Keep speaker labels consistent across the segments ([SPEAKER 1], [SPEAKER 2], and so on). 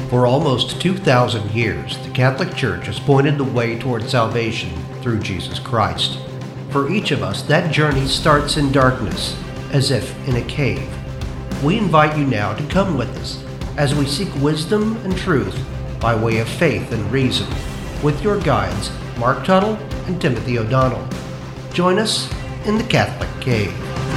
[SPEAKER 1] For almost 2,000 years, the Catholic Church has pointed the way toward salvation through Jesus Christ. For each of us, that journey starts in darkness, as if in a cave. We invite you now to come with us as we seek wisdom and truth by way of faith and reason, with your guides, Mark Tuttle and Timothy O'Donnell. Join us in the Catholic Cave.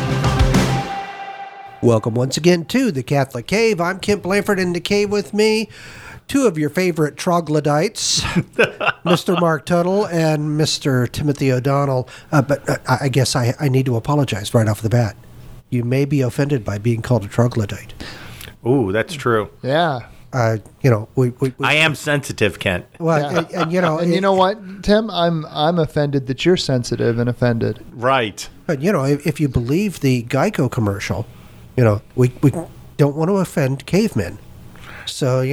[SPEAKER 1] Welcome once again to the Catholic Cave. I'm Kent Blanford. In the cave with me, two of your favorite troglodytes, Mr. Mark Tuttle and Mr. Timothy O'Donnell. But I guess I need to apologize right off the bat. You may be offended by being called a troglodyte.
[SPEAKER 2] Ooh, that's true.
[SPEAKER 3] Yeah.
[SPEAKER 2] I am sensitive, Kent.
[SPEAKER 3] Well,
[SPEAKER 1] yeah. and
[SPEAKER 3] you know what, Tim? I'm offended that you're sensitive and offended.
[SPEAKER 2] Right.
[SPEAKER 1] But if you believe the Geico commercial, we don't want to offend cavemen. So,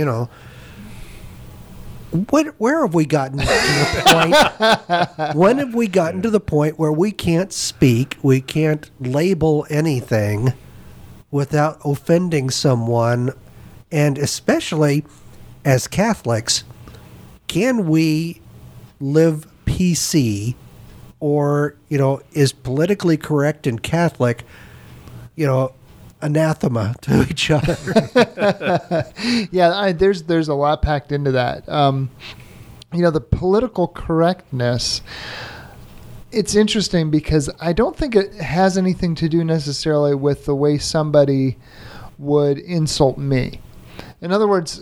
[SPEAKER 1] where have we gotten to the point? When have we gotten to the point where we can't speak, we can't label anything without offending someone? And especially as Catholics, can we live PC, or, is politically correct and Catholic, anathema to each other?
[SPEAKER 3] Yeah, there's a lot packed into that. The political correctness, it's interesting because I don't think it has anything to do necessarily with the way somebody would insult me. In other words,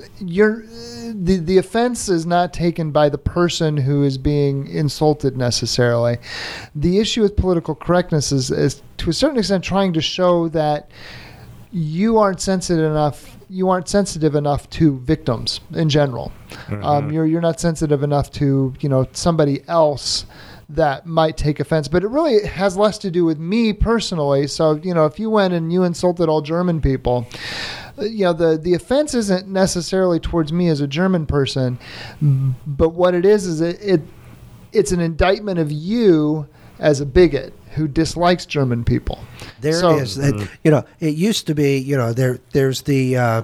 [SPEAKER 3] the offense is not taken by the person who is being insulted necessarily. The issue with political correctness is to a certain extent trying to show that you aren't sensitive enough to victims in general. Mm-hmm. You're not sensitive enough to somebody else that might take offense, but it really has less to do with me personally. So if you went and you insulted all German people, the offense isn't necessarily towards me as a German person, but what it is it's an indictment of you as a bigot who dislikes German people.
[SPEAKER 1] It is. It used to be, there's the,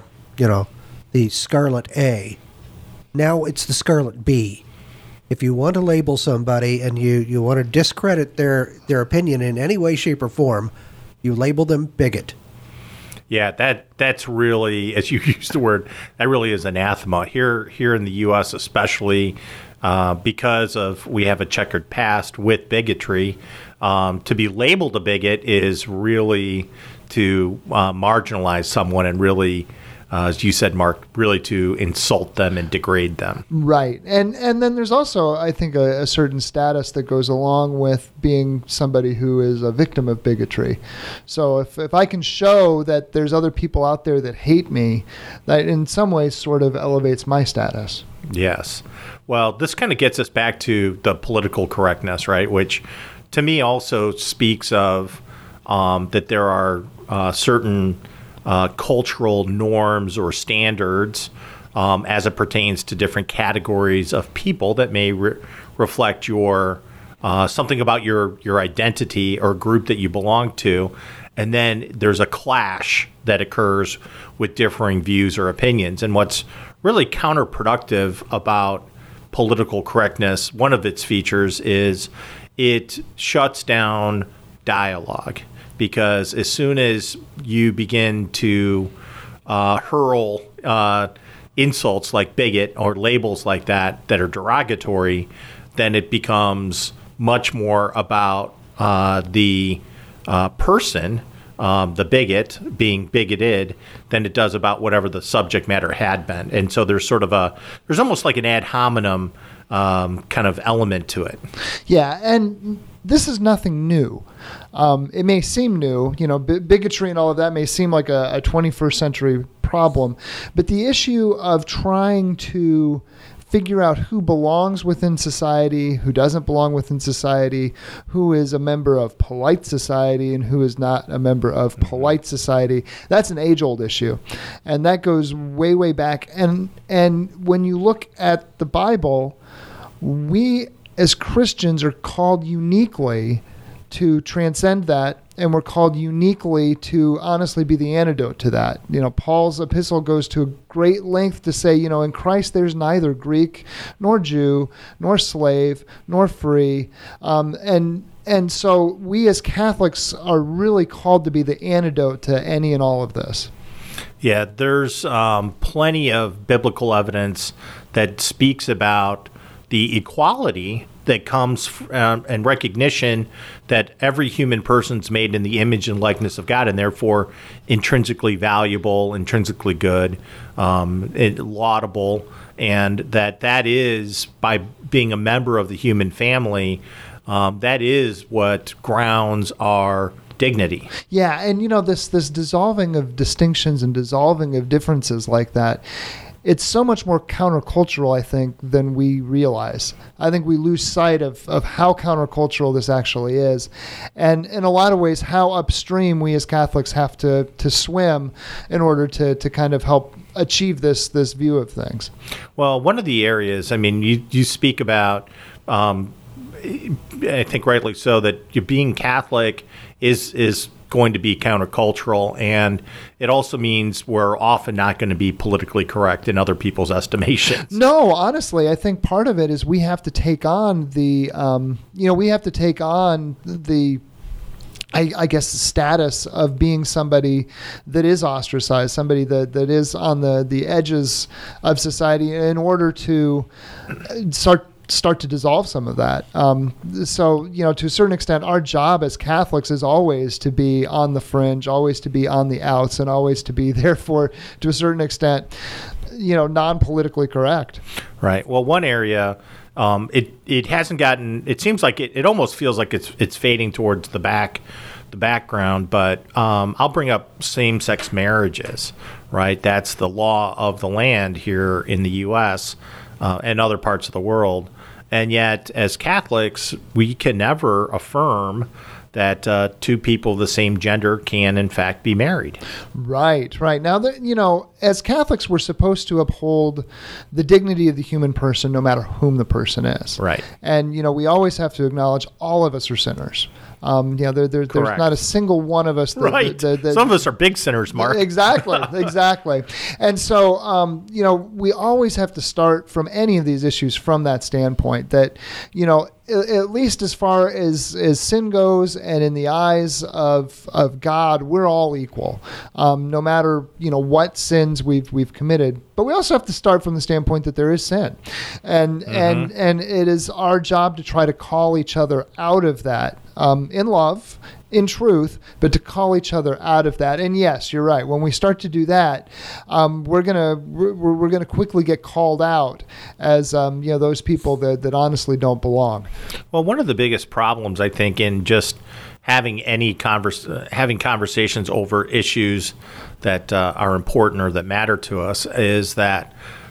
[SPEAKER 1] the Scarlet A. Now it's the Scarlet B. If you want to label somebody and you want to discredit their opinion in any way, shape, or form, you label them bigot.
[SPEAKER 2] Yeah, that's really, as you use the word, that really is anathema. Here in the U.S. especially, because we have a checkered past with bigotry, to be labeled a bigot is really to marginalize someone and really, as you said, Mark, really to insult them and degrade them.
[SPEAKER 3] Right. And then there's also, I think, a certain status that goes along with being somebody who is a victim of bigotry. So if I can show that there's other people out there that hate me, that in some ways sort of elevates my status.
[SPEAKER 2] Yes. Well, this kind of gets us back to the political correctness, right? Which to me also speaks of that there are certain cultural norms or standards as it pertains to different categories of people that may reflect your something about your identity or group that you belong to. And then there's a clash that occurs with differing views or opinions. And what's really counterproductive about political correctness, one of its features is it shuts down dialogue. Because as soon as you begin to hurl insults like bigot or labels like that are derogatory, then it becomes much more about the person, the bigot, being bigoted, than it does about whatever the subject matter had been. And so there's there's almost like an ad hominem kind of element to it.
[SPEAKER 3] Yeah, and this is nothing new. It may seem new, bigotry and all of that may seem like a 21st century problem, but the issue of trying to figure out who belongs within society, who doesn't belong within society, who is a member of polite society and who is not a member of polite society, that's an age-old issue. And that goes way, way back. And when you look at the Bible, we as Christians are called uniquely to transcend that and we're called uniquely to honestly be the antidote to that. Paul's epistle goes to a great length to say, in Christ there's neither Greek nor Jew nor slave nor free, and so we as Catholics are really called to be the antidote to any and all of this.
[SPEAKER 2] Yeah, there's plenty of biblical evidence that speaks about the equality that comes and recognition that every human person's made in the image and likeness of God, and therefore intrinsically valuable, intrinsically good, laudable, and that is, by being a member of the human family, that is what grounds our dignity.
[SPEAKER 3] Yeah, and this dissolving of distinctions and dissolving of differences like that, it's so much more countercultural, I think, than we realize. I think we lose sight of how countercultural this actually is, and in a lot of ways how upstream we as Catholics have to swim in order to kind of help achieve this view of things.
[SPEAKER 2] Well, one of the areas, you speak about, I think rightly so, that being Catholic is going to be countercultural, and it also means we're often not going to be politically correct in other people's estimations.
[SPEAKER 3] No, honestly, I think part of it is we have to take on I guess the status of being somebody that is ostracized, somebody that is on the edges of society, in order to start to dissolve some of that. So, to a certain extent, our job as Catholics is always to be on the fringe, always to be on the outs, and always to be, therefore, to a certain extent, non-politically correct.
[SPEAKER 2] Right. Well, one area, it hasn't gotten, it seems like it almost feels like it's fading towards the background, but I'll bring up same-sex marriages, right? That's the law of the land here in the U.S., and other parts of the world. And yet, as Catholics, we can never affirm that two people of the same gender can, in fact, be married.
[SPEAKER 3] Right. Now, as Catholics, we're supposed to uphold the dignity of the human person, no matter whom the person is.
[SPEAKER 2] Right.
[SPEAKER 3] And, we always have to acknowledge all of us are sinners. There's not a single one of us.
[SPEAKER 2] Right. Some of us are big sinners, Mark.
[SPEAKER 3] Exactly. And so, we always have to start from any of these issues from that standpoint that, at least as far as sin goes and in the eyes of God, we're all equal, no matter, what sins we've committed. But we also have to start from the standpoint that there is sin. And it is our job to try to call each other out of that, in love, in truth, but to call each other out of that. And yes, you're right. When we start to do that, we're gonna quickly get called out as those people that honestly don't belong.
[SPEAKER 2] Well, one of the biggest problems, I think, in just having having conversations over issues that are important or that matter to us is that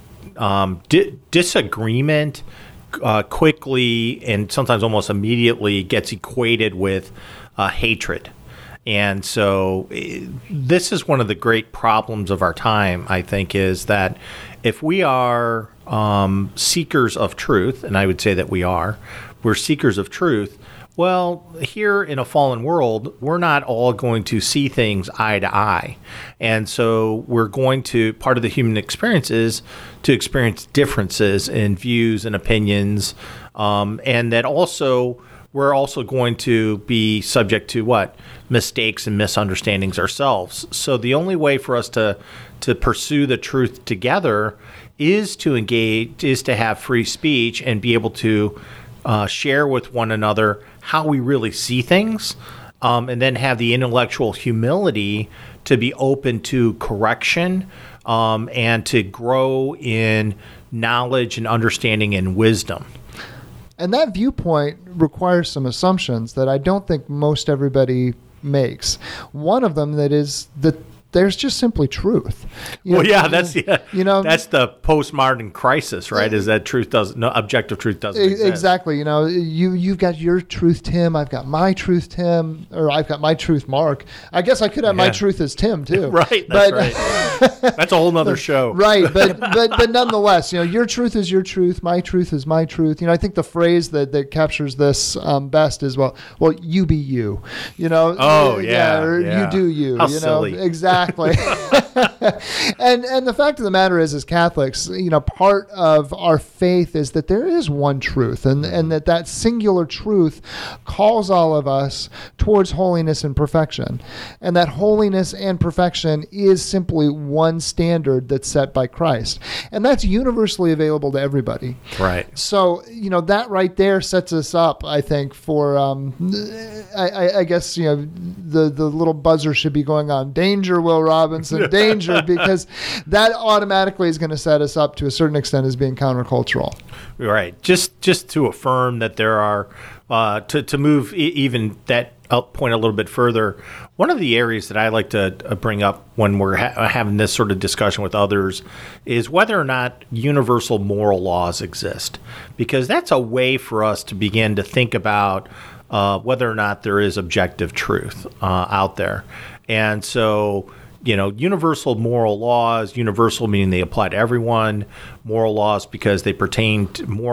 [SPEAKER 2] disagreement quickly and sometimes almost immediately gets equated with hatred. And so this is one of the great problems of our time, I think, is that if we are seekers of truth, and I would say that we're seekers of truth, well, here in a fallen world, we're not all going to see things eye to eye. And so part of the human experience is to experience differences in views and opinions, and that also we're also going to be subject to mistakes and misunderstandings ourselves. So the only way for us to pursue the truth together is to engage, is to have free speech and be able to share with one another how we really see things, and then have the intellectual humility to be open to correction, and to grow in knowledge and understanding and wisdom.
[SPEAKER 3] And that viewpoint requires some assumptions that I don't think most everybody makes. One of them that is that there's just simply truth.
[SPEAKER 2] That's the postmodern crisis, right? Is that objective truth doesn't exist.
[SPEAKER 3] Exactly. You've got your truth, Tim. I've got my truth, Tim, or I've got my truth, Mark. I guess I could have my truth as Tim too.
[SPEAKER 2] Right. That's right. That's a whole nother show.
[SPEAKER 3] Right, but nonetheless, your truth is your truth, my truth is my truth. I think the phrase that captures this best is well, you be you.
[SPEAKER 2] Oh yeah,
[SPEAKER 3] or
[SPEAKER 2] yeah.
[SPEAKER 3] You do you.
[SPEAKER 2] How silly.
[SPEAKER 3] Exactly. and the fact of the matter is, as Catholics, part of our faith is that there is one truth, and that singular truth calls all of us towards holiness and perfection, and that holiness and perfection is simply one standard that's set by Christ, and that's universally available to everybody.
[SPEAKER 2] Right.
[SPEAKER 3] So that right there sets us up, I think, for I guess the little buzzer should be going on. Danger, Will Robinson, danger, because that automatically is going to set us up to a certain extent as being countercultural.
[SPEAKER 2] Right. Just to affirm that there are, to move even that point a little bit further, one of the areas that I like to bring up when we're having this sort of discussion with others is whether or not universal moral laws exist, because that's a way for us to begin to think about whether or not there is objective truth out there. And so, universal moral laws, universal meaning they apply to everyone, moral laws because they pertain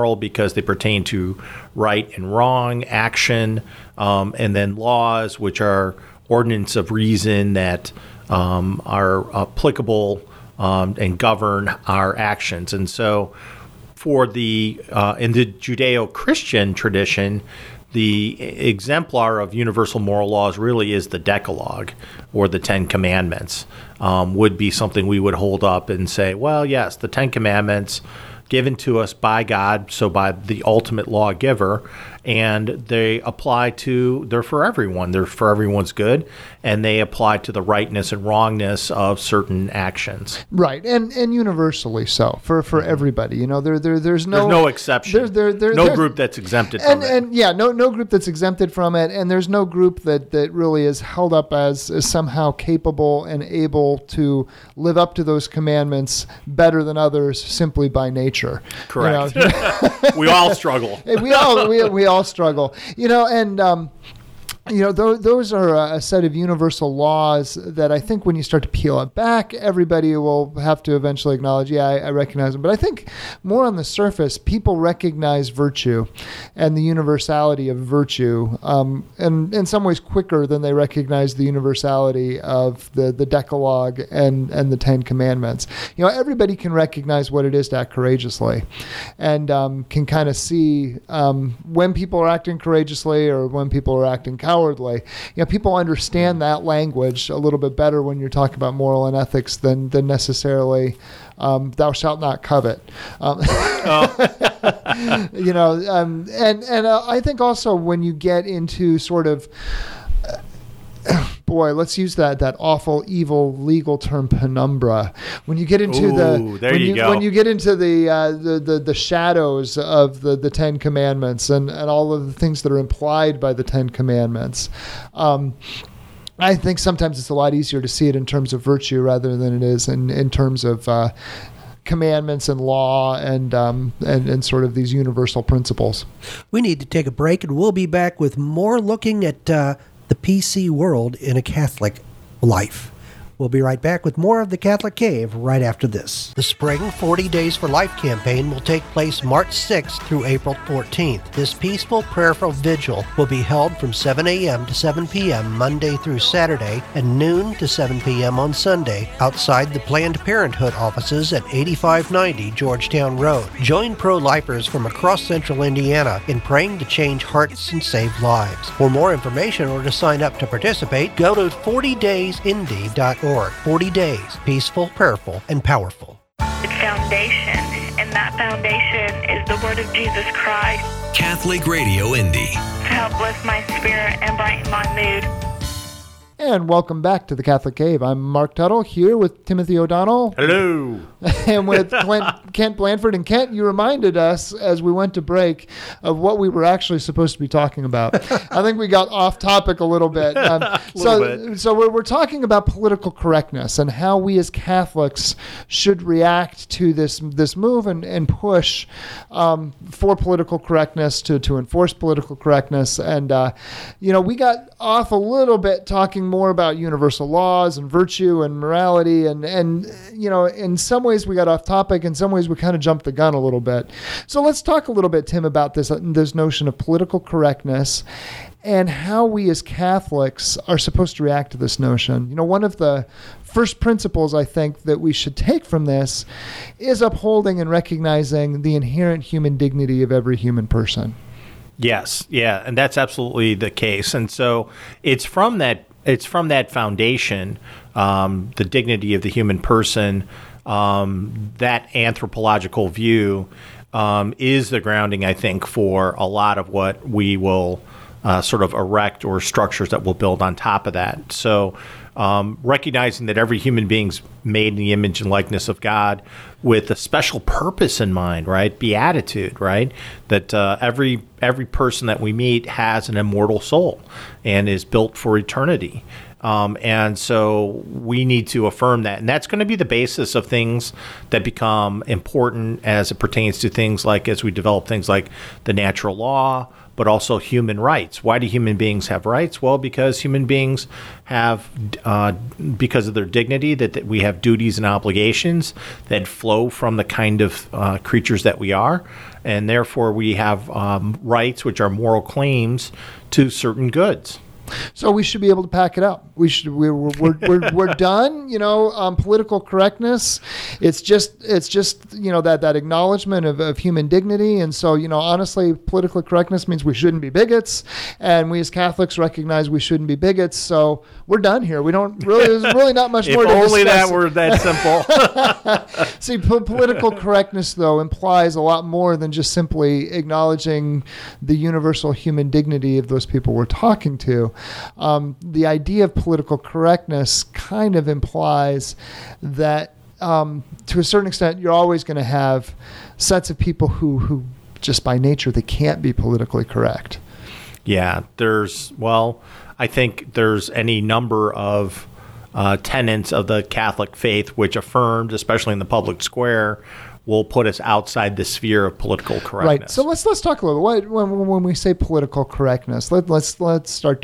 [SPEAKER 2] to right and wrong action, and then laws, which are ordinance of reason that are applicable and govern our actions. And so for in the Judeo-Christian tradition, the exemplar of universal moral laws really is the Decalogue, or the Ten Commandments, would be something we would hold up and say, well, yes, the Ten Commandments given to us by God, so by the ultimate lawgiver, and they're for everyone. They're for everyone's good, and they apply to the rightness and wrongness of certain actions.
[SPEAKER 3] Right, and universally so for everybody. There's no
[SPEAKER 2] exception. No group that's exempted from it.
[SPEAKER 3] And yeah, no group that's exempted from it, and there's no group that really is held up as somehow capable and able to live up to those commandments better than others simply by nature.
[SPEAKER 2] Correct. We all struggle.
[SPEAKER 3] We all struggle. Those are a set of universal laws that I think when you start to peel it back, everybody will have to eventually acknowledge, I recognize them. But I think more on the surface, people recognize virtue and the universality of virtue, and in some ways quicker than they recognize the universality of the Decalogue and the Ten Commandments. Everybody can recognize what it is to act courageously, and can kind of see when people are acting courageously or when people are acting cowardly. People understand that language a little bit better when you're talking about moral and ethics than necessarily thou shalt not covet. And I think also when you get into sort of boy, let's use that awful, evil legal term penumbra. When you get into when you get into the shadows of the Ten Commandments and all of the things that are implied by the Ten Commandments, I think sometimes it's a lot easier to see it in terms of virtue rather than it is in terms of commandments and law and sort of these universal principles.
[SPEAKER 1] We need to take a break, and we'll be back with more looking at the PC world in a Catholic life. We'll be right back with more of The Catholic Cave right after this. The Spring 40 Days for Life campaign will take place March 6th through April 14th. This peaceful, prayerful vigil will be held from 7 a.m. to 7 p.m. Monday through Saturday and noon to 7 p.m. on Sunday outside the Planned Parenthood offices at 8590 Georgetown Road. Join pro-lifers from across central Indiana in praying to change hearts and save lives. For more information or to sign up to participate, go to 40daysindy.org. 40 days, peaceful, prayerful, and powerful.
[SPEAKER 4] It's foundation, and that foundation is the word of Jesus Christ.
[SPEAKER 5] Catholic Radio Indy.
[SPEAKER 4] To help lift my spirit and brighten my mood.
[SPEAKER 3] And welcome back to the Catholic Cave. I'm Mark Tuttle here with Timothy O'Donnell.
[SPEAKER 2] Hello.
[SPEAKER 3] And with Kent Blanford. And Kent, you reminded us as we went to break of what we were actually supposed to be talking about. I think we got off topic a little bit. So we're talking about political correctness and how we as Catholics should react to this move and push for political correctness, to enforce political correctness. And, we got off a little bit talking more about universal laws and virtue and morality. And in some ways we got off topic. In some ways we kind of jumped the gun a little bit. So let's talk a little bit, Tim, about this notion of political correctness and how we as Catholics are supposed to react to this notion. One of the first principles I think that we should take from this is upholding and recognizing the inherent human dignity of every human person.
[SPEAKER 2] Yes, yeah, and that's absolutely the case. And so it's from that foundation, the dignity of the human person, that anthropological view is the grounding, I think, for a lot of what we will sort of erect or structures that we'll build on top of that. So recognizing that every human being's made in the image and likeness of God with a special purpose in mind, right? Beatitude, right? That every person that we meet has an immortal soul and is built for eternity. And so we need to affirm that. And that's going to be the basis of things that become important as it pertains to things like, as we develop things like the natural law, but also human rights. Why do human beings have rights? Well, because human beings have, because of their dignity, that we have duties and obligations that flow from the kind of creatures that we are. And therefore, we have rights, which are moral claims to certain goods.
[SPEAKER 3] So we should be able to pack it up. We're done. Political correctness. It's just that acknowledgement of human dignity. And so honestly, political correctness means we shouldn't be bigots, and we as Catholics recognize we shouldn't be bigots. So we're done here. We don't really. There's really not much more to discuss.
[SPEAKER 2] If only that were that simple.
[SPEAKER 3] See, political correctness though implies a lot more than just simply acknowledging the universal human dignity of those people we're talking to. The idea of political correctness kind of implies that to a certain extent you're always going to have sets of people who just by nature they can't be politically correct.
[SPEAKER 2] Yeah, I think there's any number of tenets of the Catholic faith which affirmed, especially in the public square, will put us outside the sphere of political correctness.
[SPEAKER 3] Right. So let's talk a little bit. When we say political correctness, let's start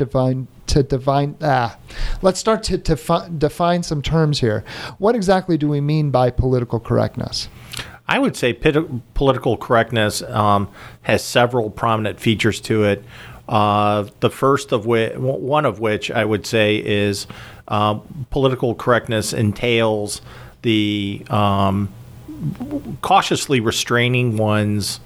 [SPEAKER 3] Let's start to define some terms here. What exactly do we mean by political correctness?
[SPEAKER 2] I would say political correctness has several prominent features to it. The first of one of which I would say is political correctness entails the cautiously restraining one's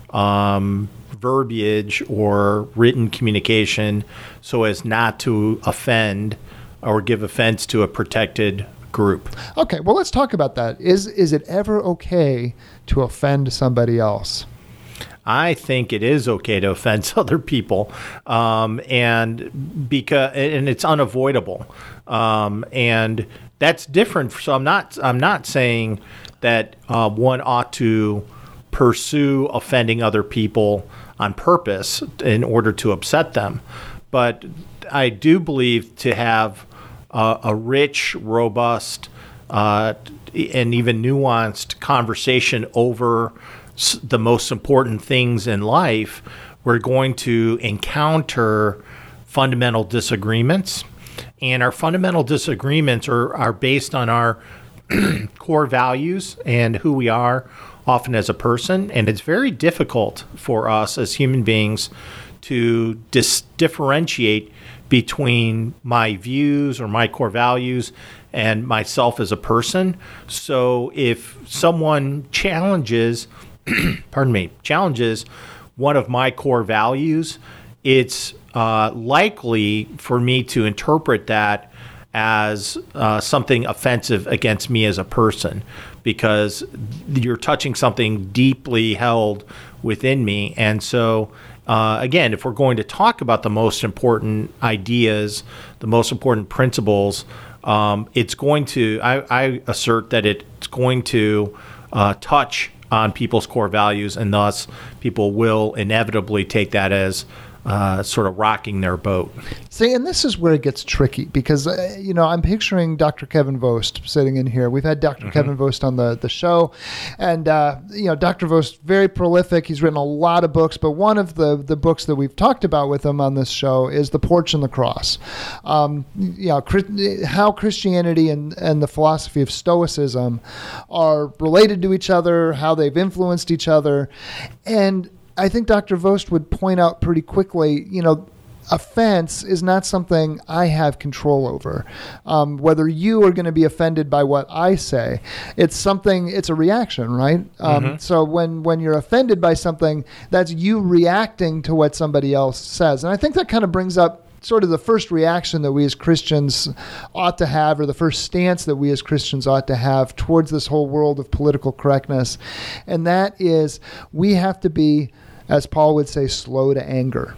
[SPEAKER 2] verbiage or written communication so as not to offend or give offense to a protected group.
[SPEAKER 3] Okay, well, let's talk about that. Is it ever okay to offend somebody else?
[SPEAKER 2] I think it is okay to offend other people, and it's unavoidable, and that's different. So I'm not saying that one ought to pursue offending other people on purpose in order to upset them, but I do believe to have a rich, robust, and even nuanced conversation over the most important things in life, we're going to encounter fundamental disagreements. And our fundamental disagreements are based on our core values and who we are often as a person. And it's very difficult for us as human beings to differentiate between my views or my core values and myself as a person. So if someone challenges one of my core values, it's likely for me to interpret that as something offensive against me as a person, because you're touching something deeply held within me. And so, again, if we're going to talk about the most important ideas, the most important principles, it's going to, I assert that it's going to touch on people's core values, and thus people will inevitably take that as sort of rocking their boat.
[SPEAKER 3] See, and this is where it gets tricky because, I'm picturing Dr. Kevin Vost sitting in here. We've had Dr. Kevin Vost on the show. And, Dr. Vost, very prolific. He's written a lot of books. But one of the books that we've talked about with him on this show is The Porch and the Cross. How Christianity and the philosophy of Stoicism are related to each other, how they've influenced each other. And I think Dr. Vost would point out pretty quickly, offense is not something I have control over. Whether you are going to be offended by what I say, it's a reaction, right? So when you're offended by something, that's you reacting to what somebody else says. And I think that kind of brings up sort of the first reaction that we as Christians ought to have, or the first stance that we as Christians ought to have towards this whole world of political correctness. And that is, we have to be, as Paul would say, slow to anger.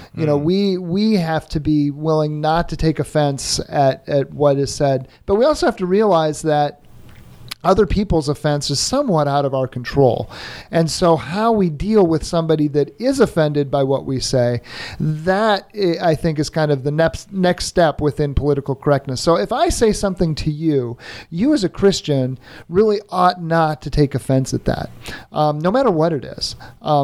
[SPEAKER 3] We have to be willing not to take offense at what is said, but we also have to realize that other people's offense is somewhat out of our control. And so how we deal with somebody that is offended by what we say, that I think is kind of the next step within political correctness. So if I say something to you, you as a Christian really ought not to take offense at that, no matter what it is.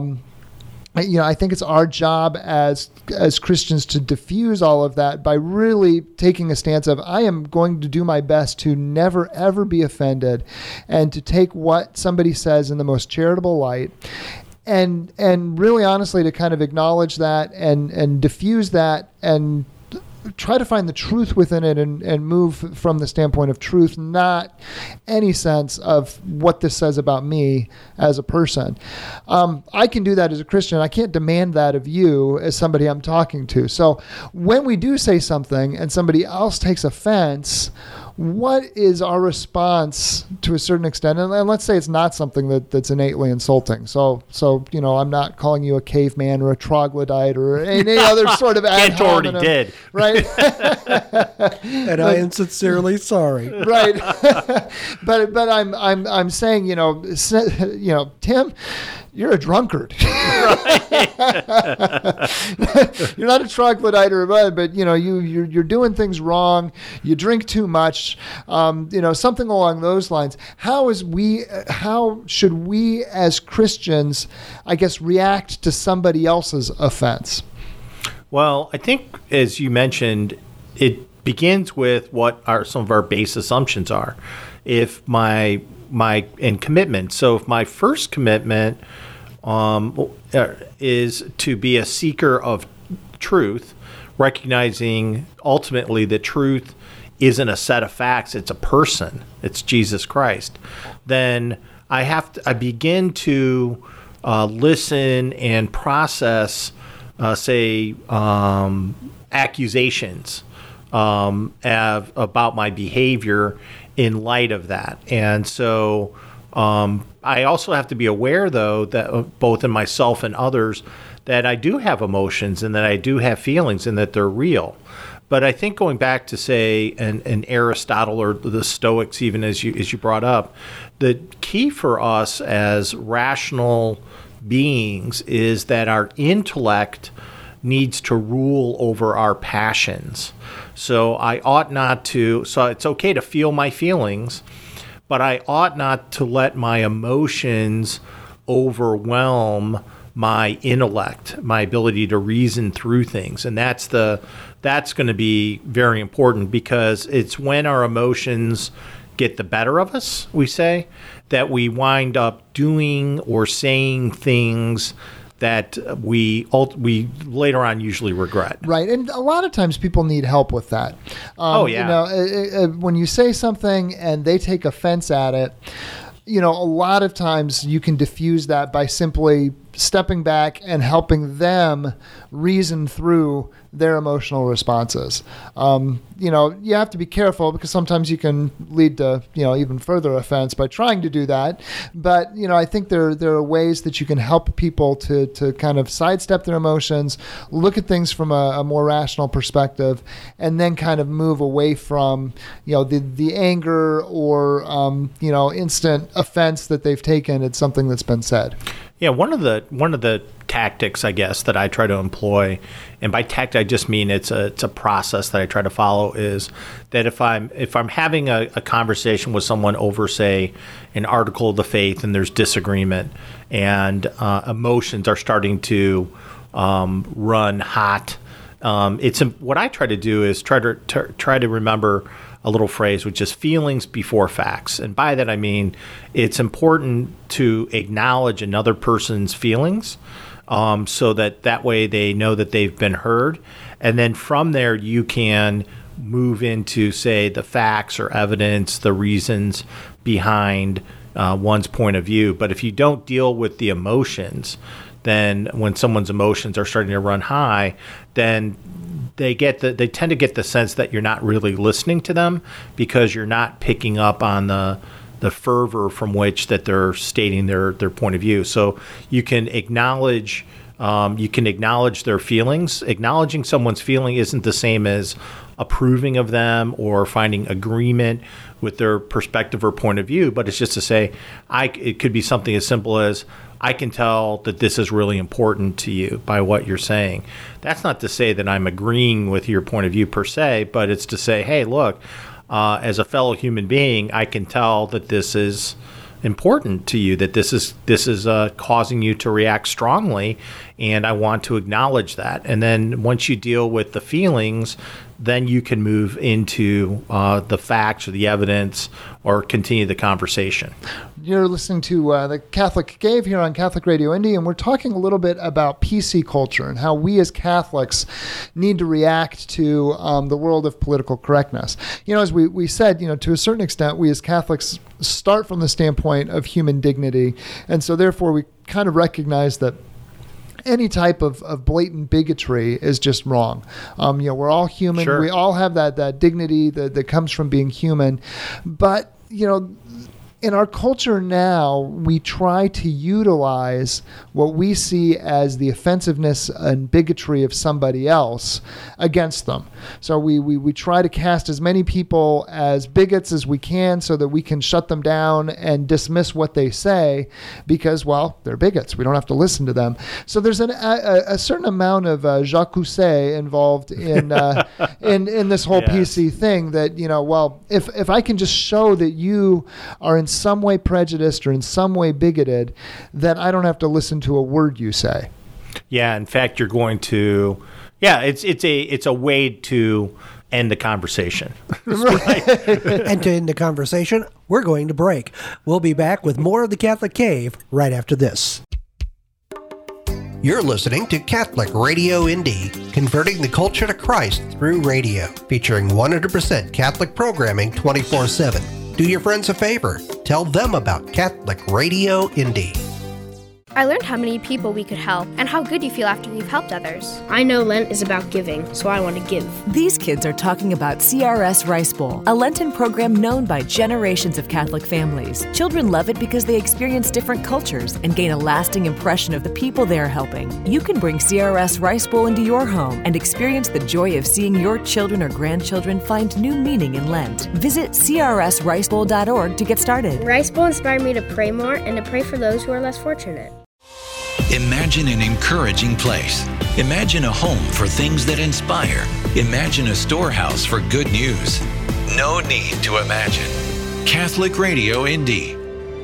[SPEAKER 3] I think it's our job as Christians to diffuse all of that by really taking a stance of, I am going to do my best to never, ever be offended and to take what somebody says in the most charitable light. And really honestly to kind of acknowledge that and diffuse that and try to find the truth within it and move from the standpoint of truth, not any sense of what this says about me as a person. I can do that as a Christian. I can't demand that of you as somebody I'm talking to. So when we do say something and somebody else takes offense, what is our response to a certain extent? And let's say it's not something that's innately insulting. So I'm not calling you a caveman or a troglodyte or any other sort of ad
[SPEAKER 2] Kent already did.
[SPEAKER 3] Right?
[SPEAKER 6] And I am sincerely sorry.
[SPEAKER 3] Right. but I'm saying, Tim, you're a drunkard. You're not a troglodyte or a, but you're doing things wrong. You drink too much. Something along those lines. How should we as Christians, I guess, react to somebody else's offense?
[SPEAKER 2] Well, I think, as you mentioned, it begins with what some of our base assumptions are. If my commitment. So if my first commitment is to be a seeker of truth, recognizing ultimately that truth isn't a set of facts, it's a person, it's Jesus Christ, then I begin to listen and process, accusations about my behavior in light of that. And so I also have to be aware, though, that both in myself and others, that I do have emotions and that I do have feelings and that they're real. But I think going back to, say, an Aristotle or the Stoics, even as you brought up, the key for us as rational beings is that our intellect needs to rule over our passions. So I ought not to, so it's okay to feel my feelings, but I ought not to let my emotions overwhelm my intellect, my ability to reason through things. And that's going to be very important, because it's when our emotions get the better of us, we say, that we wind up doing or saying things that we later on usually regret.
[SPEAKER 3] Right. And a lot of times people need help with that. When you say something and they take offense at it, a lot of times you can diffuse that by simply stepping back and helping them reason through their emotional responses. You have to be careful, because sometimes you can lead to, even further offense by trying to do that. But, I think there are ways that you can help people to kind of sidestep their emotions, look at things from a more rational perspective, and then kind of move away from, the anger or, instant offense that they've taken at something that's been said.
[SPEAKER 2] Yeah, one of the tactics, I guess, that I try to employ, and by tactic I just mean it's a process that I try to follow, is that if I'm having a conversation with someone over, say, an article of the faith, and there's disagreement, and emotions are starting to run hot, what I try to do is try to remember a little phrase, which is feelings before facts. And by that I mean it's important to acknowledge another person's feelings, so that way they know that they've been heard. And then from there you can move into, say, the facts or evidence, the reasons behind one's point of view. But if you don't deal with the emotions, then when someone's emotions are starting to run high, then they tend to get the sense that you're not really listening to them, because you're not picking up on the fervor from which that they're stating their point of view. So you can acknowledge their feelings. Acknowledging someone's feeling isn't the same as approving of them or finding agreement with their perspective or point of view, but it's just to say, it could be something as simple as, I can tell that this is really important to you by what you're saying. That's not to say that I'm agreeing with your point of view per se, but it's to say, hey, look, as a fellow human being, I can tell that this is important to you, that this is causing you to react strongly, and I want to acknowledge that. And then once you deal with the feelings, then you can move into the facts or the evidence, or continue the conversation.
[SPEAKER 3] You're listening to the Catholic Cave here on Catholic Radio Indy, and we're talking a little bit about PC culture and how we as Catholics need to react to the world of political correctness. As we said, to a certain extent, we as Catholics start from the standpoint of human dignity, and so therefore we kind of recognize that any type of blatant bigotry is just wrong. We're all human.
[SPEAKER 2] Sure.
[SPEAKER 3] We all have that dignity that comes from being human. But, in our culture now, we try to utilize what we see as the offensiveness and bigotry of somebody else against them. So we try to cast as many people as bigots as we can so that we can shut them down and dismiss what they say because, well, they're bigots. We don't have to listen to them. So there's a certain amount of j'accuse involved in this whole
[SPEAKER 2] Yes.
[SPEAKER 3] PC thing that, if I can just show that you are in some way prejudiced or in some way bigoted, then I don't have to listen to a word you say.
[SPEAKER 2] Yeah, in fact, you're going to. Yeah, it's a way to end the conversation.
[SPEAKER 6] And to end the conversation, we're going to break. We'll be back with more of the Catholic Cave right after this.
[SPEAKER 1] You're listening to Catholic Radio Indy, converting the culture to Christ through radio, featuring 100% Catholic programming 24/7. Do your friends a favor. Tell them about Catholic Radio Indy.
[SPEAKER 7] I learned how many people we could help and how good you feel after you've helped others.
[SPEAKER 8] I know Lent is about giving, so I want to give.
[SPEAKER 9] These kids are talking about CRS Rice Bowl, a Lenten program known by generations of Catholic families. Children love it because they experience different cultures and gain a lasting impression of the people they are helping. You can bring CRS Rice Bowl into your home and experience the joy of seeing your children or grandchildren find new meaning in Lent. Visit crsricebowl.org to get started.
[SPEAKER 8] Rice Bowl inspired me to pray more and to pray for those who are less fortunate.
[SPEAKER 5] Imagine an encouraging place. Imagine a home for things that inspire. Imagine a storehouse for good news. No need to imagine. Catholic Radio Indy.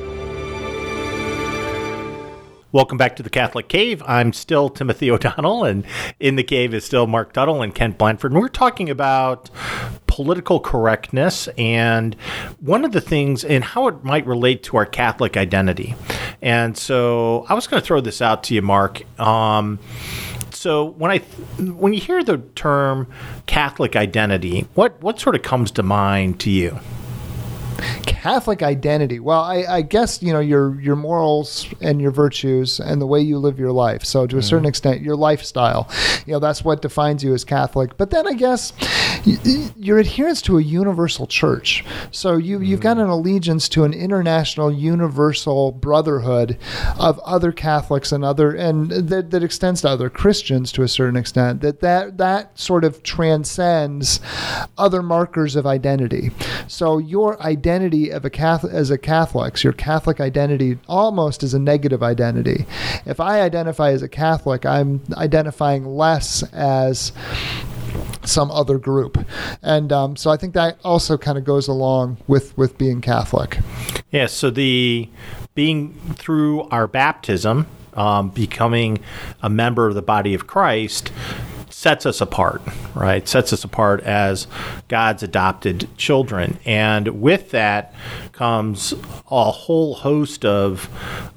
[SPEAKER 2] Welcome back to the Catholic Cave. I'm still Timothy O'Donnell, and in the cave is still Mark Tuttle and Kent Blanford. And we're talking about political correctness and one of the things and how it might relate to our Catholic identity. And so I was going to throw this out to you, Mark. So when you hear the term Catholic identity, what sort of comes to mind to you?
[SPEAKER 3] Catholic identity. Well, I guess, your morals and your virtues and the way you live your life. So to a certain extent, your lifestyle, that's what defines you as Catholic. But then I guess your adherence to a universal church. So you've got an allegiance to an international universal brotherhood of other Catholics and that extends to other Christians to a certain extent, that sort of transcends other markers of identity. So your identity identity of as a Catholic, so your Catholic identity almost is a negative identity. If I identify as a Catholic, I'm identifying less as some other group. And so I think that also kind of goes along with being Catholic.
[SPEAKER 2] Yeah, so the being through our baptism, becoming a member of the body of Christ sets us apart, right? Sets us apart as God's adopted children. And with that comes a whole host of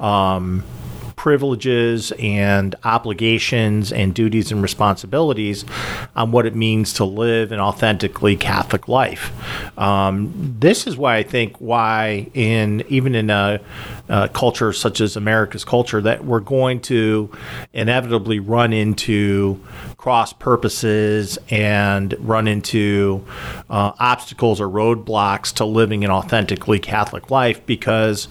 [SPEAKER 2] privileges and obligations and duties and responsibilities on what it means to live an authentically Catholic life. This is why I think even in a culture such as America's culture, that we're going to inevitably run into cross purposes and run into obstacles or roadblocks to living an authentically Catholic life, because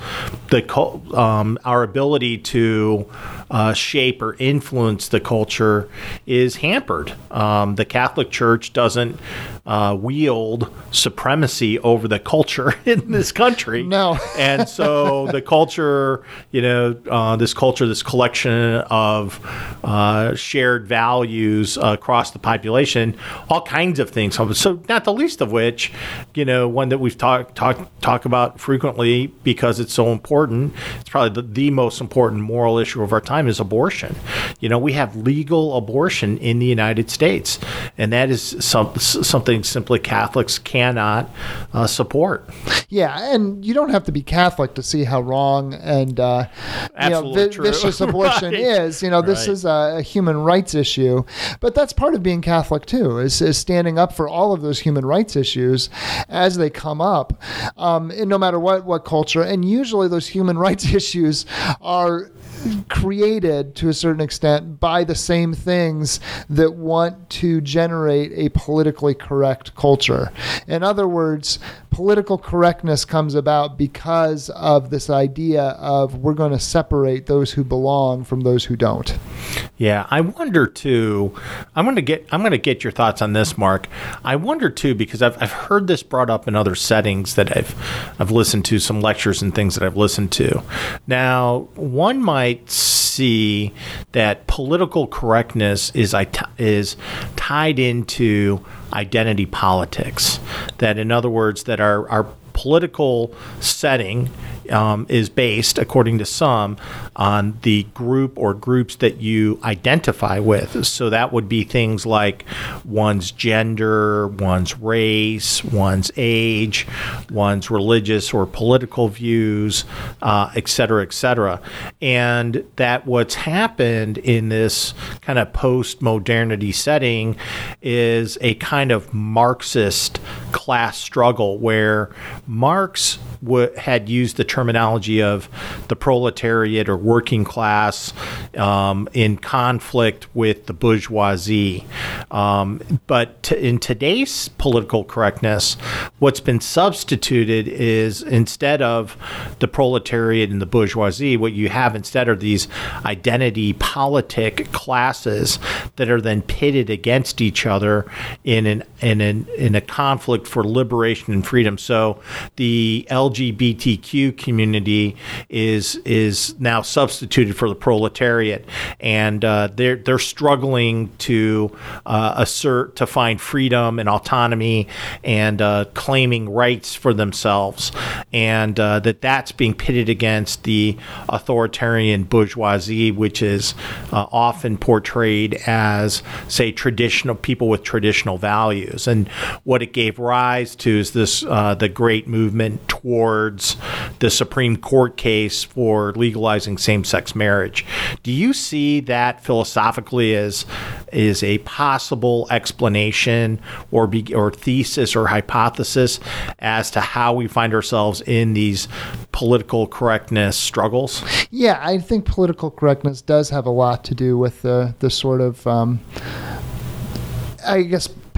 [SPEAKER 2] our ability to shape or influence the culture is hampered. The Catholic Church doesn't wield supremacy over the culture in this country.
[SPEAKER 3] No.
[SPEAKER 2] And so the culture, this collection of shared values across the population, all kinds of things. So not the least of which, one that we've talk about frequently because it's so important. It's probably the most important moral issue of our time is abortion. We have legal abortion in the United States, and that is something simply Catholics cannot support.
[SPEAKER 3] Yeah, and you don't have to be Catholic to see how wrong and vicious abortion is. This is a human rights issue, but that's part of being Catholic too, is standing up for all of those human rights issues as they come up, and no matter what culture. And usually those human rights issues are created to a certain extent by the same things that want to generate a politically correct culture. In other words, political correctness comes about because of this idea of we're going to separate those who belong from those who don't.
[SPEAKER 2] Yeah, I wonder too. I'm going to get your thoughts on this, Mark. I wonder too, because I've heard this brought up in other settings that I've listened to, some lectures and things that I've listened to. Now, one might see that political correctness is tied into identity politics. That, in other words, that our political setting is based, according to some, on the group or groups that you identify with. So that would be things like one's gender, one's race, one's age, one's religious or political views, et cetera, et cetera. And that what's happened in this kind of post-modernity setting is a kind of Marxist class struggle where Marx had used the terminology of the proletariat or working class in conflict with the bourgeoisie. But in today's political correctness, what's been substituted is, instead of the proletariat and the bourgeoisie, what you have instead are these identity politic classes that are then pitted against each other in a conflict for liberation and freedom. So the LGBTQ community is now substituted for the proletariat, and they're struggling to find freedom and autonomy and claiming rights for themselves, and that's being pitted against the authoritarian bourgeoisie, which is often portrayed as, say, traditional people with traditional values. And what it gave rise to is this the great movement towards the Supreme Court case for legalizing same-sex marriage. Do you see that philosophically as a possible explanation or thesis or hypothesis as to how we find ourselves in these political correctness struggles?
[SPEAKER 3] Yeah, I think political correctness does have a lot to do with the sort of,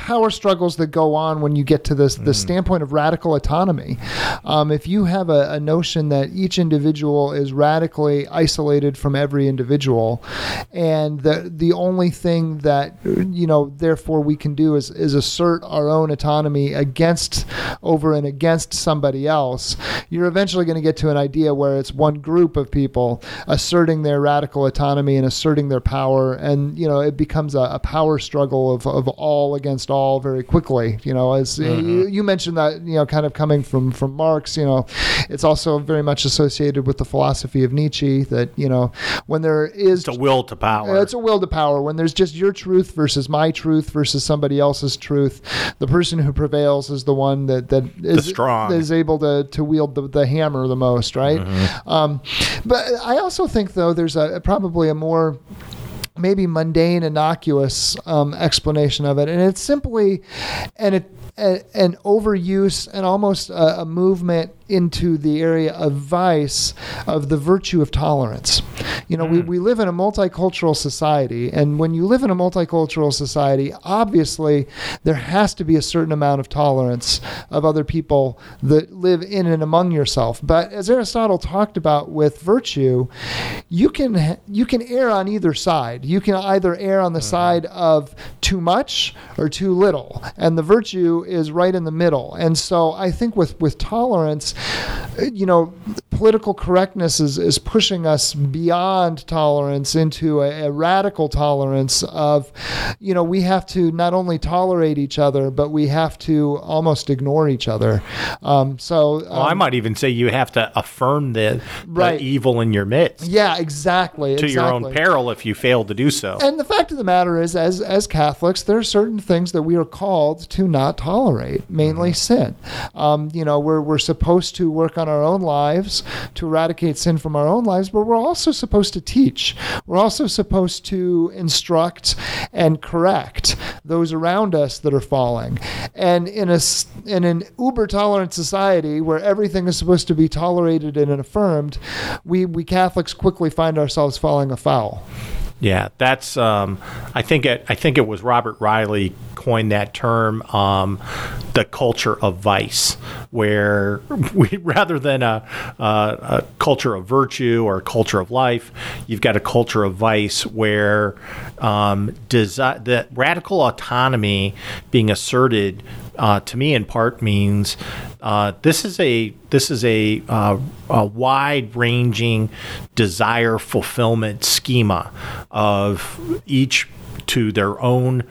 [SPEAKER 3] power struggles that go on when you get to the standpoint of radical autonomy. If you have a notion that each individual is radically isolated from every individual, and the only thing that therefore we can do is assert our own autonomy against somebody else, you're eventually going to get to an idea where it's one group of people asserting their radical autonomy and asserting their power, and it becomes a power struggle of all against all very quickly. As you mentioned that, kind of coming from Marx, it's also very much associated with the philosophy of Nietzsche that, when there is...
[SPEAKER 2] It's a will to power.
[SPEAKER 3] It's a will to power. When there's just your truth versus my truth versus somebody else's truth, the person who prevails is the one that is
[SPEAKER 2] strong,
[SPEAKER 3] is able to wield the hammer the most, right? But I also think, though, there's probably a more maybe mundane, innocuous explanation of it, and it's simply an overuse and almost a movement into the area of vice of the virtue of tolerance. We live in a multicultural society, and when you live in a multicultural society, obviously there has to be a certain amount of tolerance of other people that live in and among yourself. But as Aristotle talked about with virtue, you can err on either side. You can either err on the side of too much or too little, and the virtue is right in the middle. And so I think with tolerance, political correctness is pushing us beyond tolerance into a radical tolerance of, we have to not only tolerate each other, but we have to almost ignore each other.
[SPEAKER 2] I might even say you have to affirm the evil in your midst.
[SPEAKER 3] Yeah, exactly.
[SPEAKER 2] To your own peril if you fail to do so.
[SPEAKER 3] And the fact of the matter is, as Catholics, there are certain things that we are called to not tolerate, mainly sin. We're supposed to work on our own lives to eradicate sin from our own lives, but we're also supposed to teach. We're also supposed to instruct and correct those around us that are falling. And in an uber-tolerant society where everything is supposed to be tolerated and affirmed, we Catholics quickly find ourselves falling afoul.
[SPEAKER 2] Yeah, that's. I think it was Robert Riley coined that term, the culture of vice, where we rather than a culture of virtue or a culture of life, you've got a culture of vice where the radical autonomy being asserted, to me, in part means this is a wide-ranging desire fulfillment schema of each to their own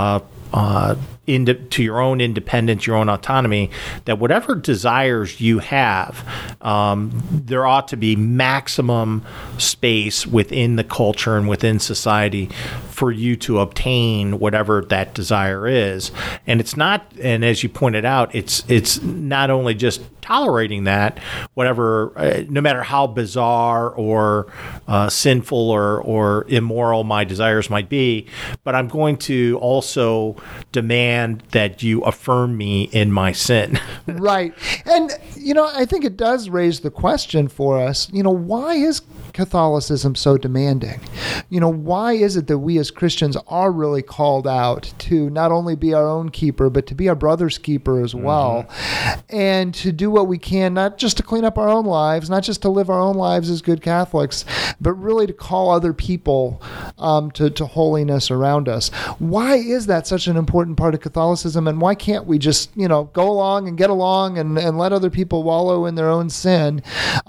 [SPEAKER 2] to your own independence, your own autonomy, that whatever desires you have, there ought to be maximum space within the culture and within society for you to obtain whatever that desire is. And it's not, and as you pointed out, it's not only just tolerating that, whatever, no matter how bizarre or sinful or immoral my desires might be, but I'm going to also demand that you affirm me in my sin.
[SPEAKER 3] Right. And, I think it does raise the question for us, why is Catholicism so demanding? Why is it that we as Christians are really called out to not only be our own keeper, but to be our brother's keeper as well, and to do what we can, not just to clean up our own lives, not just to live our own lives as good Catholics, but really to call other people to holiness around us? Why is that such an important part of Catholicism, and why can't we just, go along and get along and let other people wallow in their own sin,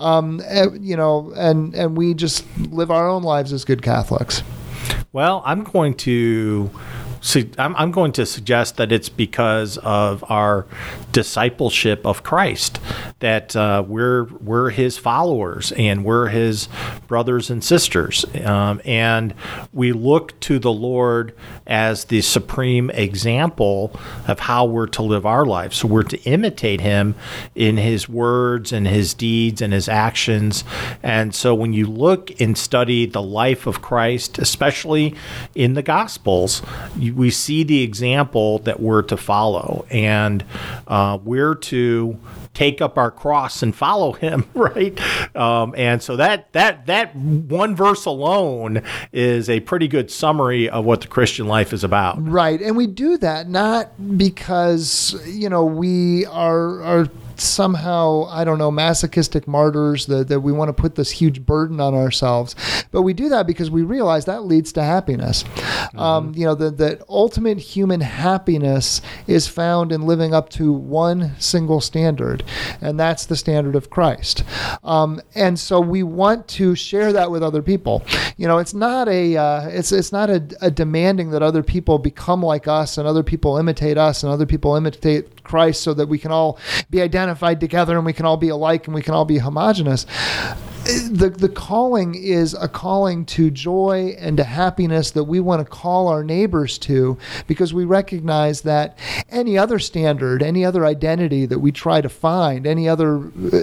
[SPEAKER 3] and we just live our own lives as good Catholics?
[SPEAKER 2] Well, I'm going to suggest that it's because of our discipleship of Christ, that we're his followers and we're his brothers and sisters, and we look to the Lord as the supreme example of how we're to live our lives. So we're to imitate him in his words and his deeds and his actions. And so when you look and study the life of Christ, especially in the Gospels, we see the example that we're to follow, and we're to take up our cross and follow him, right? And so that one verse alone is a pretty good summary of what the Christian life is about.
[SPEAKER 3] Right. And we do that not because, we are somehow, I don't know, masochistic martyrs that we want to put this huge burden on ourselves. But we do that because we realize that leads to happiness. That ultimate human happiness is found in living up to one single standard, and that's the standard of Christ. And so we want to share that with other people. It's not it's not a demanding that other people become like us and other people imitate us and other people imitate Christ so that we can all be identified together and we can all be alike and we can all be homogenous. The calling is a calling to joy and to happiness that we want to call our neighbors to, because we recognize that any other standard, any other identity that we try to find, any other,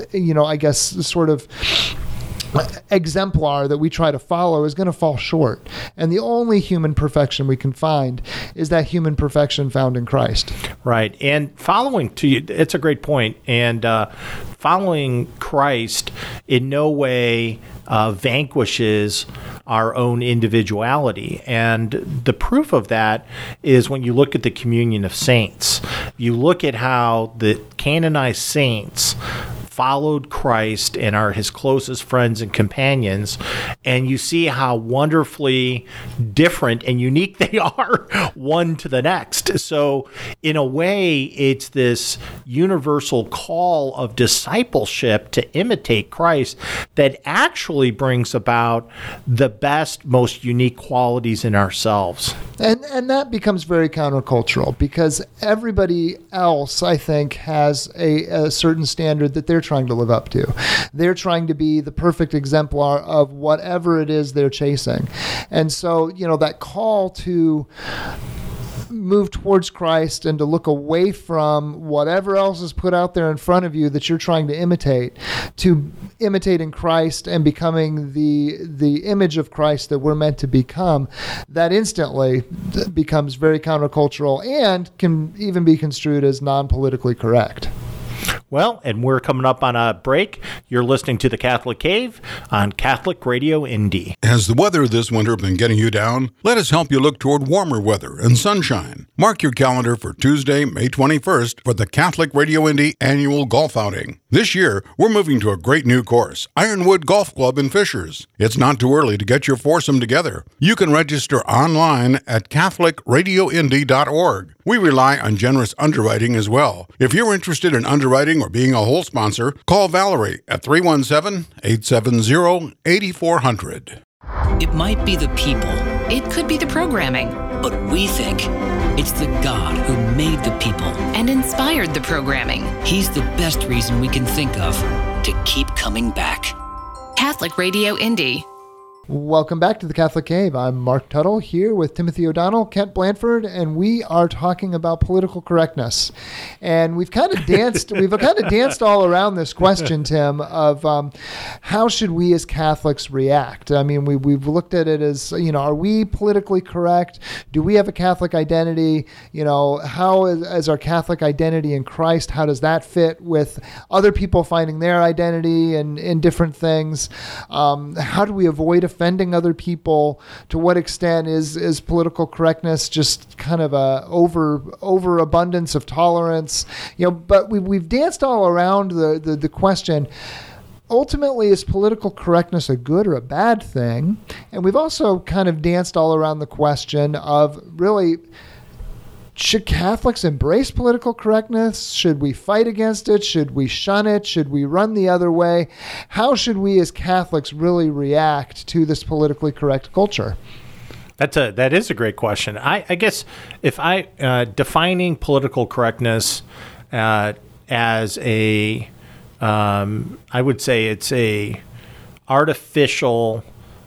[SPEAKER 3] sort of exemplar that we try to follow is going to fall short. And the only human perfection we can find is that human perfection found in Christ.
[SPEAKER 2] Right. And following to you, it's a great point. And following Christ in no way vanquishes our own individuality. And the proof of that is when you look at the communion of saints. You look at how the canonized saints followed Christ and are his closest friends and companions, and you see how wonderfully different and unique they are one to the next. So in a way, it's this universal call of discipleship to imitate Christ that actually brings about the best, most unique qualities in ourselves.
[SPEAKER 3] And that becomes very countercultural, because everybody else, I think, has a certain standard that they're trying to live up to. They're trying to be the perfect exemplar of whatever it is they're chasing. And so, that call to move towards Christ and to look away from whatever else is put out there in front of you that you're trying to imitate, to imitating Christ and becoming the image of Christ that we're meant to become, that instantly becomes very countercultural and can even be construed as non-politically correct.
[SPEAKER 2] Well, and we're coming up on a break. You're listening to The Catholic Cave on Catholic Radio Indy.
[SPEAKER 10] Has the weather this winter been getting you down? Let us help you look toward warmer weather and sunshine. Mark your calendar for Tuesday, May 21st for the Catholic Radio Indy annual golf outing. This year, we're moving to a great new course, Ironwood Golf Club in Fishers. It's not too early to get your foursome together. You can register online at CatholicRadioIndy.org. We rely on generous underwriting as well. If you're interested in underwriting or being a whole sponsor, call Valerie at 317-870-8400.
[SPEAKER 11] It might be the people. It could be the programming. But we think it's the God who made the people and inspired the programming. He's the best reason we can think of to keep coming back.
[SPEAKER 12] Catholic Radio Indy.
[SPEAKER 3] Welcome back to the Catholic Cave. I'm Mark Tuttle here with Timothy O'Donnell, Kent Blanford, and we are talking about political correctness. And we've kind of danced all around this question, Tim, of how should we as Catholics react? I mean, we've looked at it as, are we politically correct? Do we have a Catholic identity? How is our Catholic identity in Christ? How does that fit with other people finding their identity in different things? How do we avoid offending other people? To what extent is political correctness just kind of a overabundance of tolerance? But we've danced all around the question. Ultimately, is political correctness a good or a bad thing? And we've also kind of danced all around the question of, really, should Catholics embrace political correctness? Should we fight against it? Should we shun it? Should we run the other way? How should we as Catholics really react to this politically correct culture?
[SPEAKER 2] That is a great question. I guess if defining political correctness as I would say it's a artificial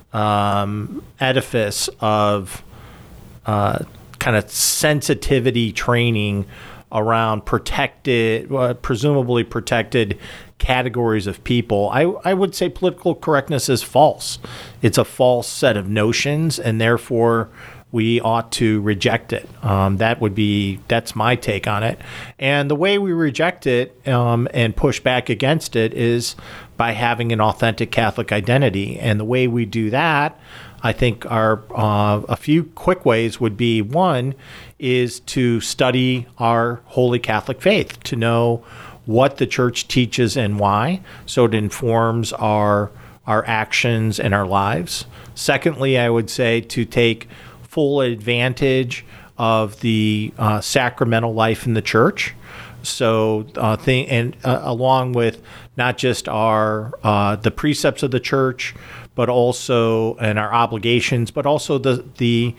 [SPEAKER 2] edifice of kind of sensitivity training around presumably protected categories of people. I would say political correctness is false. It's a false set of notions, and therefore we ought to reject it. That's my take on it. And the way we reject it and push back against it is by having an authentic Catholic identity. And the way we do that, I think, are a few quick ways would be, one is to study our Holy Catholic faith, to know what the Church teaches and why, so it informs our actions and our lives. Secondly, I would say to take full advantage of the sacramental life in the Church. So, along with not just the precepts of the Church, but also our obligations, but also the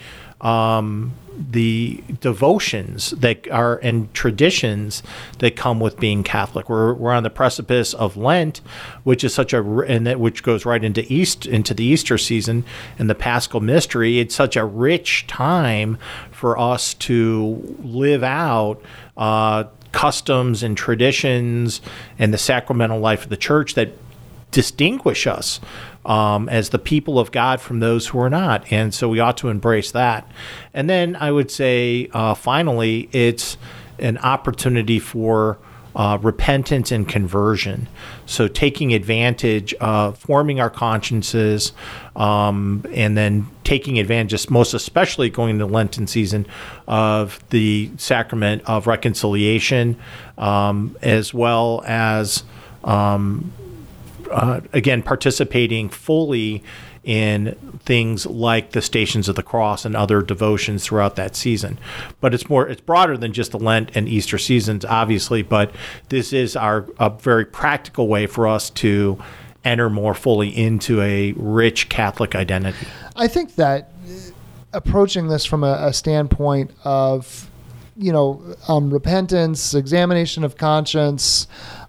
[SPEAKER 2] devotions that are and traditions that come with being Catholic. We're on the precipice of Lent, which is which goes right into the Easter season and the Paschal Mystery. It's such a rich time for us to live out customs and traditions and the sacramental life of the Church that distinguish us as the people of God from those who are not. And so we ought to embrace that. And then I would say, finally, it's an opportunity for repentance and conversion. So taking advantage of forming our consciences, and then taking advantage, most especially going into Lenten season, of the sacrament of reconciliation, as well as again, participating fully in things like the Stations of the Cross and other devotions throughout that season. But it's broader than just the Lent and Easter seasons, obviously, but this is a very practical way for us to enter more fully into a rich Catholic identity.
[SPEAKER 3] I think that approaching this from a standpoint of, repentance, examination of conscience,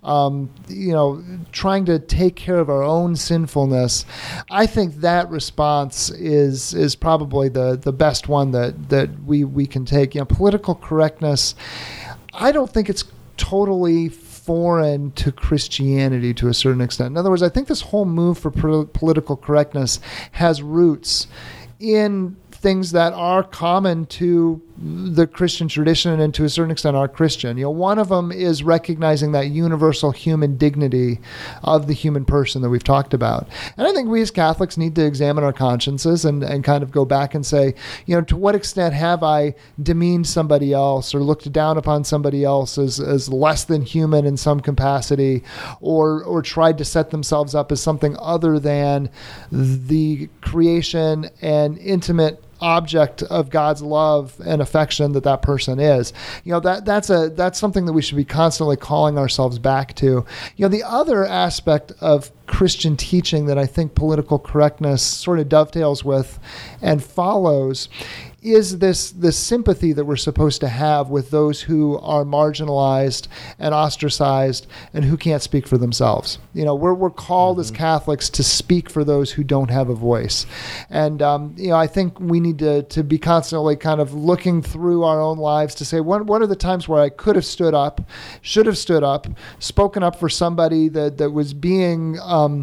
[SPEAKER 3] trying to take care of our own sinfulness, I think that response is probably the best one that we can take. Political correctness, I don't think it's totally foreign to Christianity to a certain extent. In other words, I think this whole move for political correctness has roots in things that are common to the Christian tradition and to a certain extent are Christian. One of them is recognizing that universal human dignity of the human person that we've talked about. And I think we as Catholics need to examine our consciences and kind of go back and say, to what extent have I demeaned somebody else or looked down upon somebody else as less than human in some capacity, or tried to set themselves up as something other than the creation and intimate object of God's love and affection that person is. That's something that we should be constantly calling ourselves back to. The other aspect of Christian teaching that I think political correctness sort of dovetails with and follows is this sympathy that we're supposed to have with those who are marginalized and ostracized and who can't speak for themselves. We're called as Catholics to speak for those who don't have a voice. And, I think we need to be constantly kind of looking through our own lives to say, what are the times where I could have stood up, should have stood up, spoken up for somebody that was being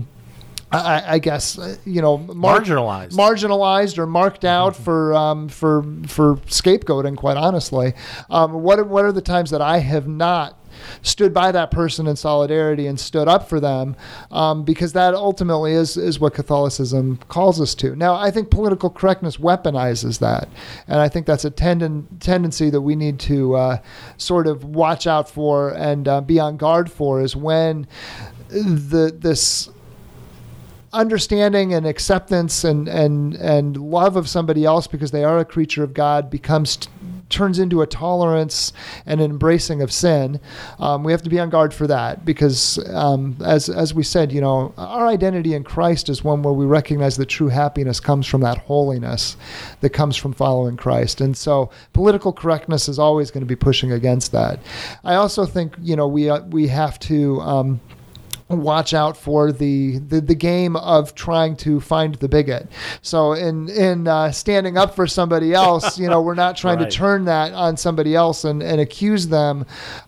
[SPEAKER 3] I guess marginalized or marked out for scapegoating. Quite honestly, what are the times that I have not stood by that person in solidarity and stood up for them, because that ultimately is what Catholicism calls us to. Now, I think political correctness weaponizes that, and I think that's a tendency that we need to sort of watch out for and be on guard for, is when this understanding and acceptance and love of somebody else because they are a creature of God turns into a tolerance and an embracing of sin. We have to be on guard for that because, as we said, our identity in Christ is one where we recognize that true happiness comes from that holiness that comes from following Christ. And so political correctness is always going to be pushing against that. I also think, we have to watch out for the game of trying to find the bigot. So in standing up for somebody else, we're not trying to turn that on somebody else and accuse them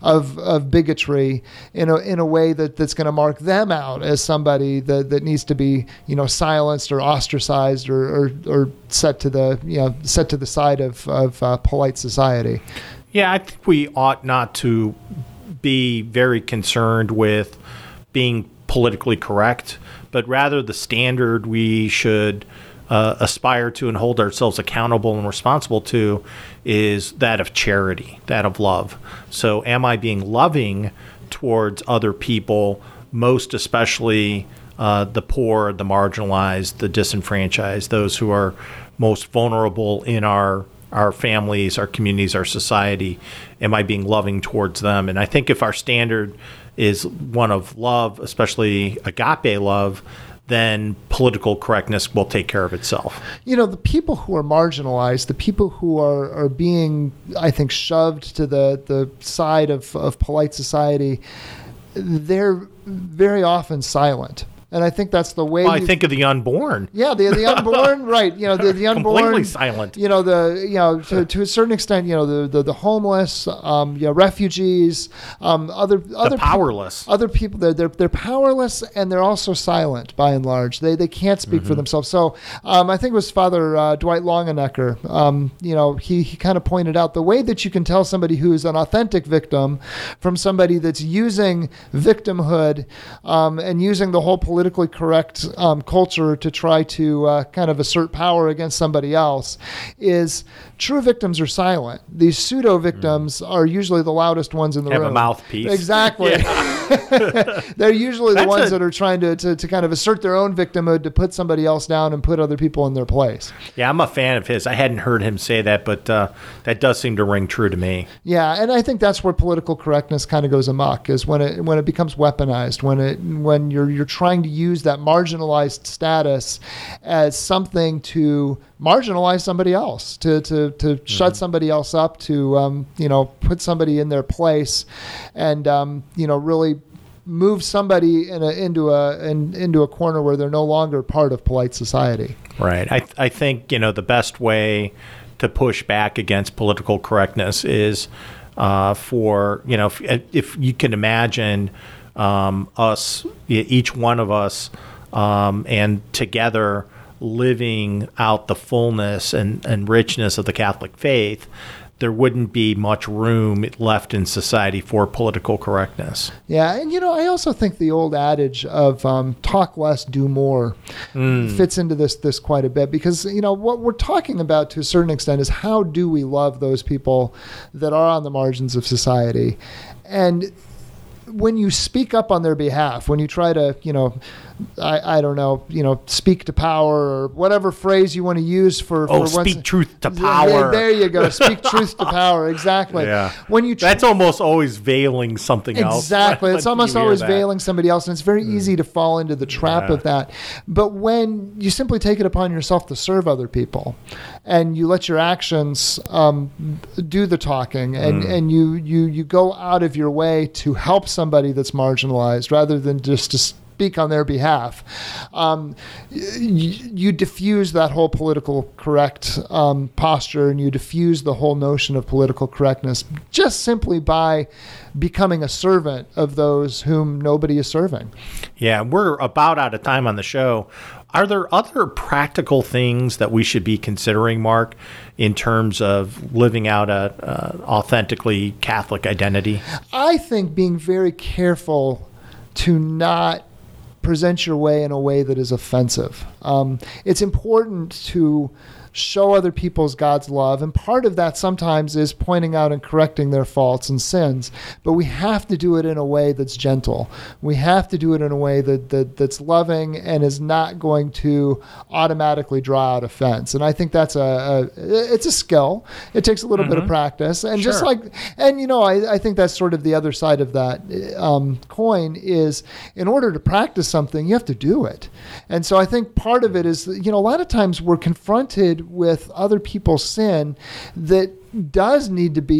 [SPEAKER 3] of bigotry in a way that's going to mark them out as somebody that needs to be silenced or ostracized or set to the side of polite society.
[SPEAKER 2] Yeah, I think we ought not to be very concerned with being politically correct, but rather the standard we should aspire to and hold ourselves accountable and responsible to is that of charity, that of love. So am I being loving towards other people, most especially the poor, the marginalized, the disenfranchised, those who are most vulnerable in our families, our communities, our society? Am I being loving towards them? And I think if our standard is one of love, especially agape love, then political correctness will take care of itself.
[SPEAKER 3] The people who are marginalized, the people who are being, I think, shoved to the side of polite society, they're very often silent. And I think that's the way.
[SPEAKER 2] Well, I think of the unborn.
[SPEAKER 3] Yeah, the unborn, right? The unborn,
[SPEAKER 2] completely silent.
[SPEAKER 3] To a certain extent, the homeless, refugees, other
[SPEAKER 2] powerless,
[SPEAKER 3] other people. They're powerless and they're also silent by and large. They can't speak for themselves. So I think it was Father Dwight Longenecker. He kind of pointed out the way that you can tell somebody who's an authentic victim from somebody that's using victimhood and using the whole politically correct culture to try to kind of assert power against somebody else is true victims are silent. These pseudo victims are usually the loudest ones in the room.
[SPEAKER 2] Have a mouthpiece.
[SPEAKER 3] Exactly. They're usually the ones that are trying to kind of assert their own victimhood to put somebody else down and put other people in their place.
[SPEAKER 2] Yeah, I'm a fan of his. I hadn't heard him say that, but that does seem to ring true to me.
[SPEAKER 3] Yeah, and I think that's where political correctness kind of goes amok, is when it becomes weaponized, when you're trying to use that marginalized status as something to marginalize somebody else, to shut somebody else up, to put somebody in their place, and really move somebody into a corner where they're no longer part of polite society.
[SPEAKER 2] Right. I think the best way to push back against political correctness is for if you can imagine us, each one of us, and together living out the fullness and richness of the Catholic faith, there wouldn't be much room left in society for political correctness.
[SPEAKER 3] Yeah, and I also think the old adage of talk less, do more fits into this quite a bit, because what we're talking about to a certain extent is how do we love those people that are on the margins of society. And when you speak up on their behalf, when you try to, I don't know, speak to power, or whatever phrase you want to use for
[SPEAKER 2] speak truth to power.
[SPEAKER 3] There you go. Speak truth to power. Exactly.
[SPEAKER 2] Yeah. That's almost always veiling something else.
[SPEAKER 3] Exactly. It's almost always veiling somebody else, and it's very easy to fall into the trap of that. But when you simply take it upon yourself to serve other people, and you let your actions do the talking, and you go out of your way to help somebody that's marginalized, rather than just to speak on their behalf, you diffuse that whole political correct posture, and you diffuse the whole notion of political correctness just simply by becoming a servant of those whom nobody is serving.
[SPEAKER 2] Yeah, we're about out of time on the show. Are there other practical things that we should be considering, Mark, in terms of living out a authentically Catholic identity?
[SPEAKER 3] I think being very careful to not present your way in a way that is offensive. It's important to show other people's God's love, and part of that sometimes is pointing out and correcting their faults and sins, but we have to do it in a way that's gentle. We have to do it in a way that's loving and is not going to automatically draw out offense. And I think that's it's a skill. It takes a little bit of practice, and just I think that's sort of the other side of that coin is, in order to practice something, you have to do it. And so I think part of it is, a lot of times we're confronted with other people's sin that does need to be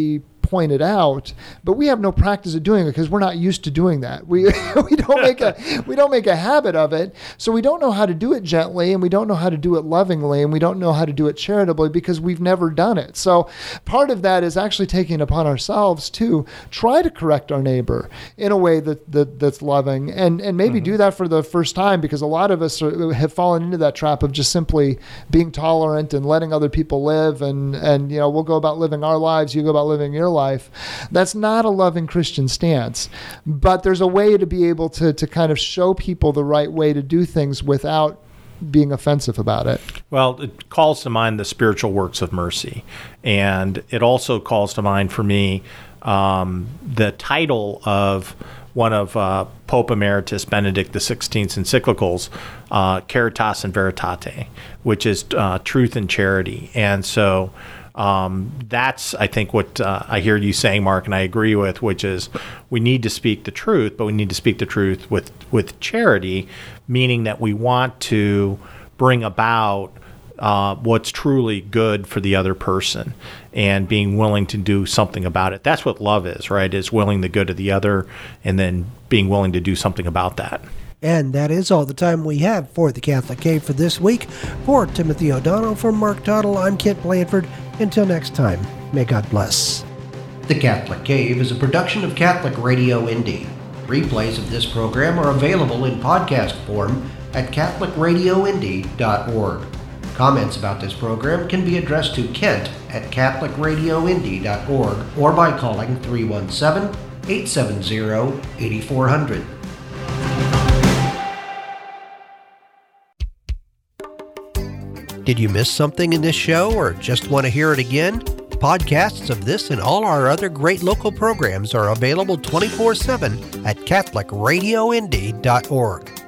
[SPEAKER 3] point it out, but we have no practice of doing it because we're not used to doing that. We don't make a habit of it, so we don't know how to do it gently, and we don't know how to do it lovingly, and we don't know how to do it charitably because we've never done it. So part of that is actually taking it upon ourselves to try to correct our neighbor in a way that's loving, and maybe do that for the first time, because a lot of us have fallen into that trap of just simply being tolerant and letting other people live, and we'll go about living our lives, you go about living your life. That's not a loving Christian stance, but there's a way to be able to kind of show people the right way to do things without being offensive about it.
[SPEAKER 2] Well, it calls to mind the spiritual works of mercy, and it also calls to mind for me the title of one of Pope Emeritus Benedict XVI's encyclicals, Caritas in Veritate, which is truth and charity. And so that's, I think, what I hear you saying, Mark, and I agree with, which is we need to speak the truth, but we need to speak the truth with charity, meaning that we want to bring about what's truly good for the other person and being willing to do something about it. That's what love is, right? Is willing the good of the other and then being willing to do something about that.
[SPEAKER 6] And that is all the time we have for the Catholic Cave for this week. For Timothy O'Donnell, for Mark Tuttle, I'm Kent Blanford. Until next time, may God bless.
[SPEAKER 1] The Catholic Cave is a production of Catholic Radio Indy. Replays of this program are available in podcast form at catholicradioindy.org. Comments about this program can be addressed to Kent at catholicradioindy.org or by calling 317-870-8400.
[SPEAKER 13] Did you miss something in this show or just want to hear it again? Podcasts of this and all our other great local programs are available 24/7 at catholicradioindy.org.